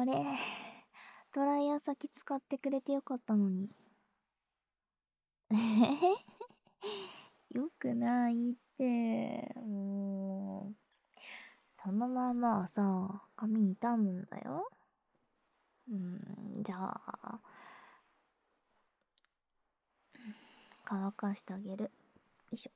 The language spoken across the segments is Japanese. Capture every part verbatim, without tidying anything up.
あれ、ドライヤー先使ってくれてよかったのに。えへへよくないって、もう。そのままさ、髪傷むんだよ。うん、じゃあ、乾かしてあげる。よいしょ。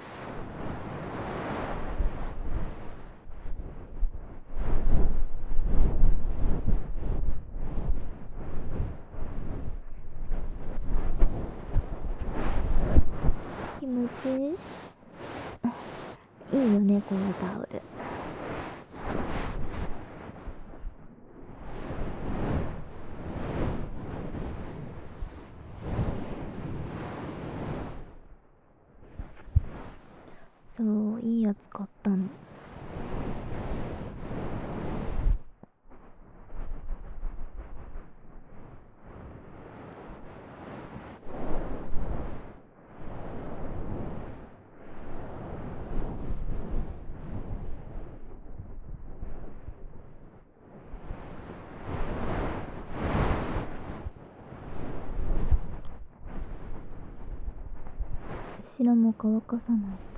気持ちいい？いいよね、このタオル。そう、いいやつ買ったの。後ろも乾かさないと。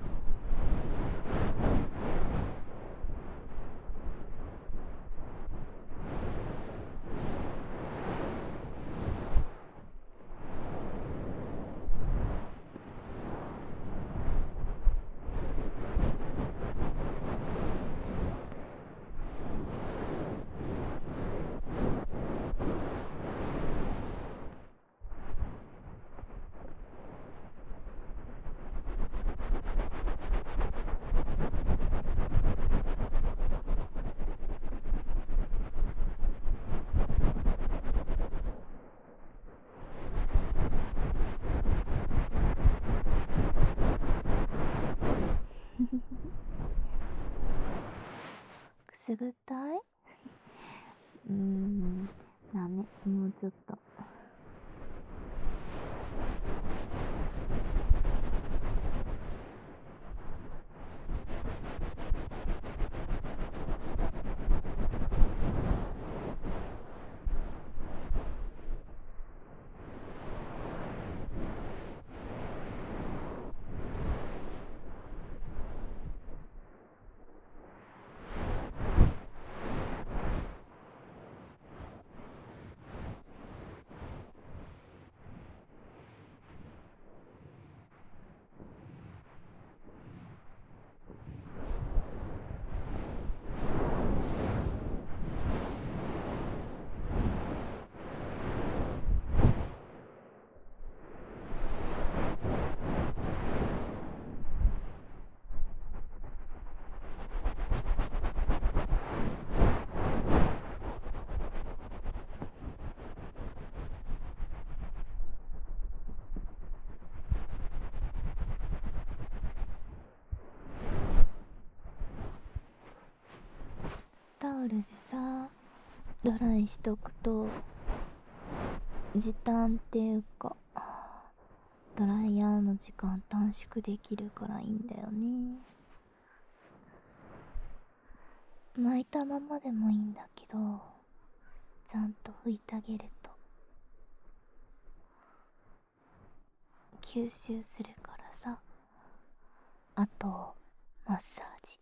くすぐったい？うーん、ダメ、もうちょっと。タオルでさ、ドライしとくと時短っていうか、ドライヤーの時間短縮できるからいいんだよね。巻いたままでもいいんだけど、ちゃんと拭いてあげると吸収するからさ。あとマッサージ。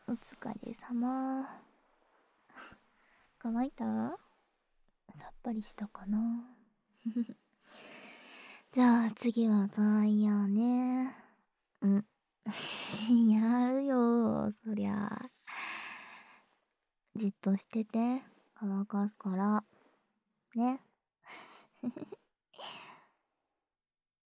お疲れ様。乾いた？さっぱりしたかな？じゃあ次はドライヤーね。うん。やるよ、そりゃ。じっとしてて、乾かすから。ね。